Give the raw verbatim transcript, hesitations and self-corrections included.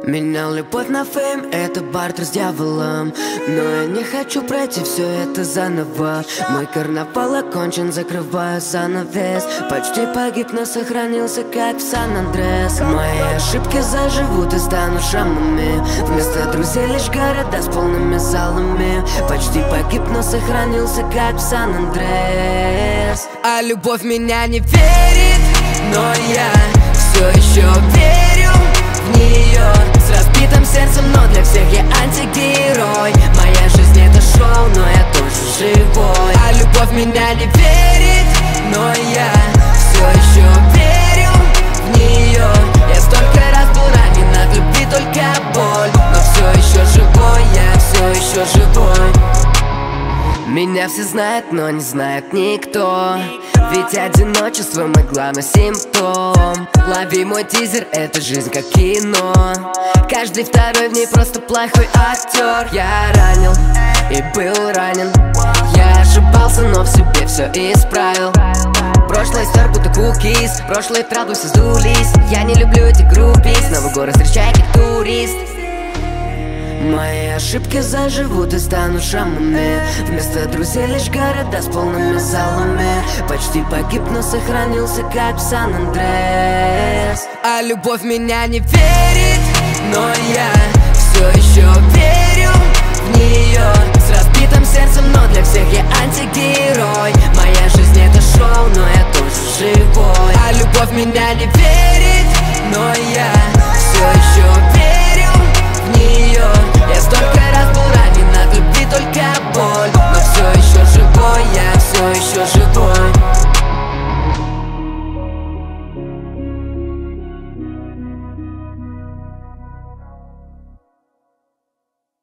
Менял любовь на фейм, это бартер с дьяволом. Но я не хочу пройти все это заново. Мой карнавал окончен, закрываю занавес. Почти погиб, но сохранился, как в Сан-Андрес. Мои ошибки заживут и станут шрамами. Вместо друзей лишь города с полными залами. Почти погиб, но сохранился, как в Сан-Андрес. А любовь меня не верит, но я все еще верю в нее. С разбитым сердцем, но для всех я антигерой. Моя жизнь это шоу, но я тоже живой. А любовь меня не верит, но я все еще верю в нее. Я столько раз был ранен, от любви только боль, но все еще живой, я все еще живой. Меня все знают, но не знает никто. Ведь одиночество мой главный симптом. Лови мой тизер, это жизнь как кино. Каждый второй в ней просто плохой актер. Я ранил и был ранен. Я ошибался, но в себе все исправил. Прошлое стер, будто кукис. Прошлые правду все сдулись. Я не люблю эти группис. Новый город встречай как турист. Мои ошибки заживут и станут шрамами. Вместо друзей лишь города с полными залами. Почти погиб, но сохранился, как в Сан-Андрес. А любовь меня не верит, но я все еще верю в нее. С разбитым сердцем, но для всех я антигерой. Моя жизнь это шоу, но я тоже живой. А любовь меня не верит, но я